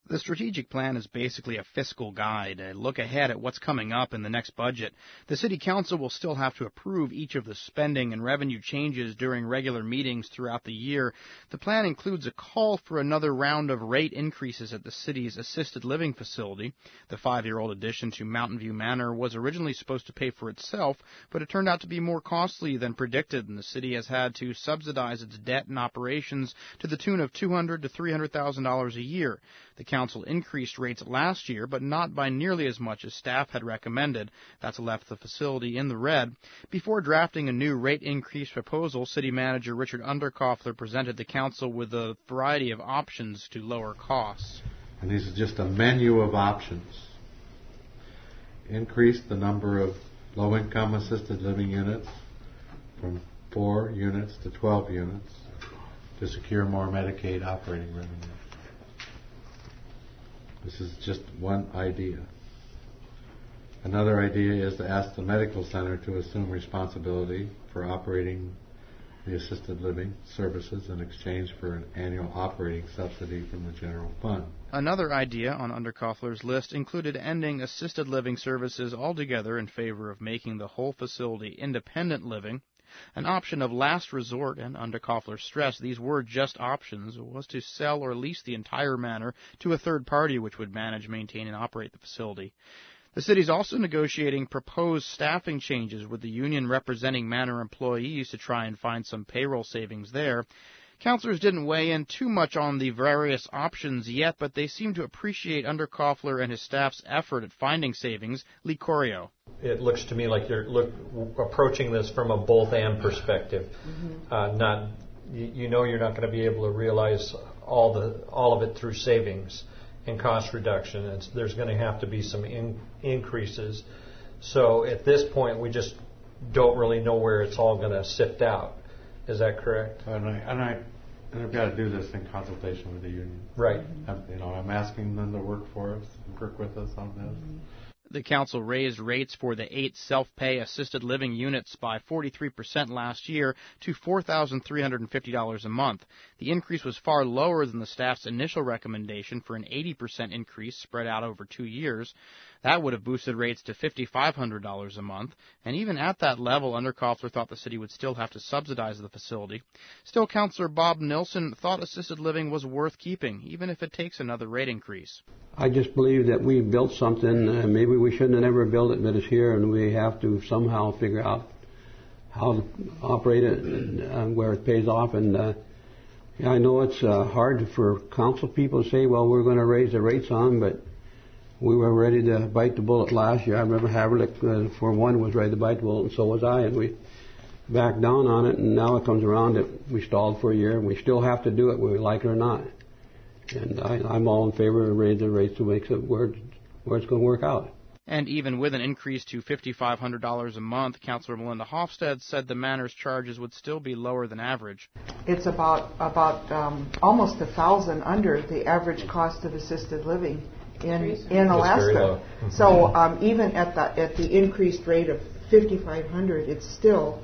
The strategic plan is basically a fiscal guide, a look ahead at what's coming up in the next budget. The City Council will still have to approve each of the spending and revenue changes during regular meetings throughout the year. The plan includes a call for another round of rate increases at the city's assisted living facility. The 5-year-old addition to Mountain View Manor was originally supposed to pay for itself, but it turned out to be more costly than predicted, and the city has had to subsidize its debt and operations to the tune of $200,000 to $300,000 a year. The council increased rates last year, but not by nearly as much as staff had recommended. That's left the facility in the red. Before drafting a new rate increase proposal, City Manager Richard Underkoffler presented the council with a variety of options to lower costs. And this is just a menu of options. Increase the number of low-income assisted living units from 4 units to 12 units to secure more Medicaid operating revenue. This is just one idea. Another idea is to ask the medical center to assume responsibility for operating the assisted living services in exchange for an annual operating subsidy from the general fund. Another idea on Underkoffler's list included ending assisted living services altogether in favor of making the whole facility independent living. An option of last resort, and Underkoffler stressed these were just options, was to sell or lease the entire manor to a third party which would manage, maintain, and operate the facility. The city is also negotiating proposed staffing changes with the union representing manor employees to try and find some payroll savings there. Councilors didn't weigh in too much on the various options yet, but they seem to appreciate Underkoffler and his staff's effort at finding savings. Lee Corio. It looks to me like you're approaching this from a both-and perspective. You're not going to be able to realize all of it through savings and cost reduction. And there's going to have to be some increases. So at this point, we just don't really know where it's all going to sift out. Is that correct? And I've got to do this in consultation with the union. Right. I'm asking them to work for us, work with us on this. The council raised rates for the 8 self-pay assisted living units by 43% last year to $4,350 a month. The increase was far lower than the staff's initial recommendation for an 80% increase spread out over 2 years. That would have boosted rates to $5,500 a month, and even at that level, Underkoffler thought the city would still have to subsidize the facility. Still, Councillor Bob Nilsson thought assisted living was worth keeping, even if it takes another rate increase. I just believe that we built something, maybe we shouldn't have never built it, but it's here, and we have to somehow figure out how to operate it and where it pays off. And I know it's hard for council people to say, well, we're going to raise the rates on, but we were ready to bite the bullet last year. I remember Haverlick, for one, was ready to bite the bullet, and so was I, and we backed down on it, and now it comes around that we stalled for a year, and we still have to do it, whether we like it or not. And I'm all in favor of raising the rates to make it where it's going to work out. And even with an increase to $5,500 a month, Councillor Melinda Hofstad said the manor's charges would still be lower than average. It's about almost $1,000 under the average cost of assisted living in Alaska. So even at the increased rate of $5,500, it's still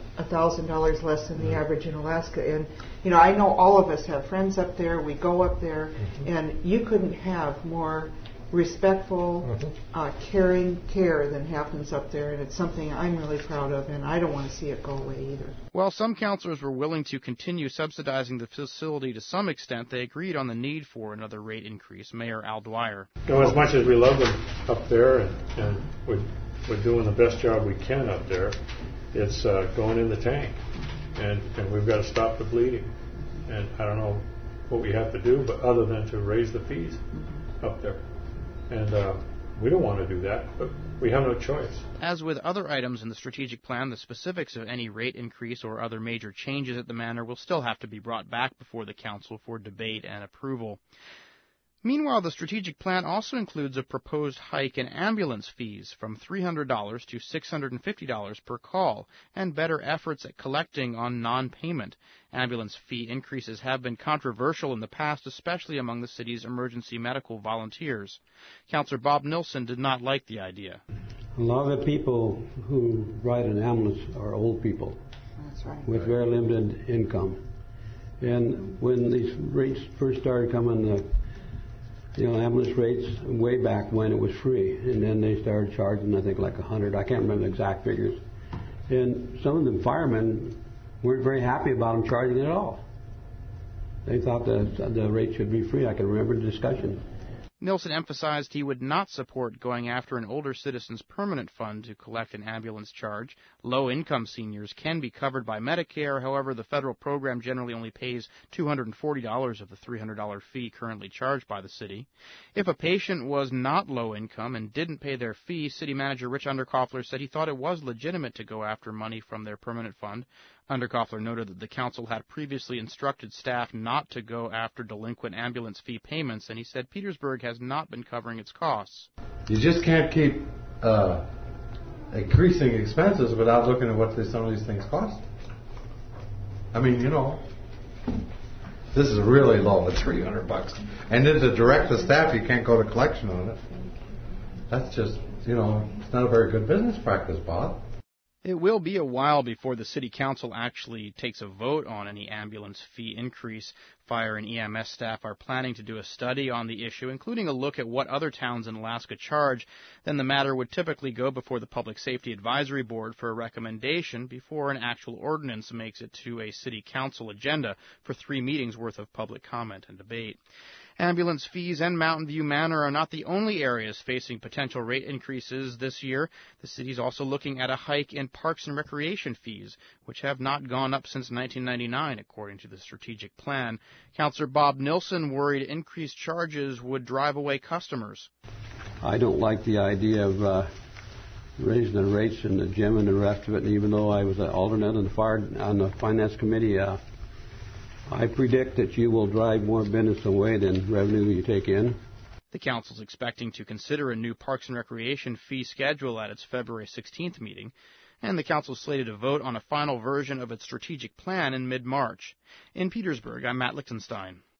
$1,000 less than the average in Alaska. And I know all of us have friends up there. We go up there, and you couldn't have more respectful, caring care than happens up there, and it's something I'm really proud of, and I don't want to see it go away either. While some councillors were willing to continue subsidizing the facility to some extent, they agreed on the need for another rate increase. Mayor Al Dwyer. As much as we love them up there, and we're doing the best job we can up there, it's going in the tank, and we've got to stop the bleeding. And I don't know what we have to do, but other than to raise the fees up there. And we don't want to do that, but we have no choice. As with other items in the strategic plan, the specifics of any rate increase or other major changes at the manor will still have to be brought back before the council for debate and approval. Meanwhile, the strategic plan also includes a proposed hike in ambulance fees from $300 to $650 per call, and better efforts at collecting on non-payment. Ambulance fee increases have been controversial in the past, especially among the city's emergency medical volunteers. Councillor Bob Nilsson did not like the idea. A lot of the people who ride an ambulance are old people. That's right. With very limited income. And when these rates first started coming, ambulance rates way back when it was free, and then they started charging, I think, like $100. I can't remember the exact figures. And some of the firemen weren't very happy about them charging it at all. They thought the rate should be free. I can remember the discussion. Nilsen emphasized he would not support going after an older citizens permanent fund to collect an ambulance charge. Low-income seniors can be covered by Medicare. However, the federal program generally only pays $240 of the $300 fee currently charged by the city. If a patient was not low-income and didn't pay their fee, City Manager Rich Underkoffler said he thought it was legitimate to go after money from their permanent fund. Underkoffler noted that the council had previously instructed staff not to go after delinquent ambulance fee payments, and he said Petersburg has not been covering its costs. You just can't keep increasing expenses without looking at what some of these things cost. I mean, this is really low at $300. And then to direct the staff, you can't go to collection on it. That's just, it's not a very good business practice, Bob. It will be a while before the City Council actually takes a vote on any ambulance fee increase. Fire and EMS staff are planning to do a study on the issue, including a look at what other towns in Alaska charge. Then the matter would typically go before the Public Safety Advisory Board for a recommendation before an actual ordinance makes it to a City Council agenda for 3 meetings worth of public comment and debate. Ambulance fees and Mountain View Manor are not the only areas facing potential rate increases this year. The city is also looking at a hike in parks and recreation fees, which have not gone up since 1999, according to the strategic plan. Councillor Bob Nilsen worried increased charges would drive away customers. I don't like the idea of raising the rates in the gym and the rest of it, and even though I was an alternate on the Finance Committee, I predict that you will drive more business away than revenue you take in. The council is expecting to consider a new Parks and Recreation fee schedule at its February 16th meeting, and the council is slated to vote on a final version of its strategic plan in mid-March. In Petersburg, I'm Matt Lichtenstein.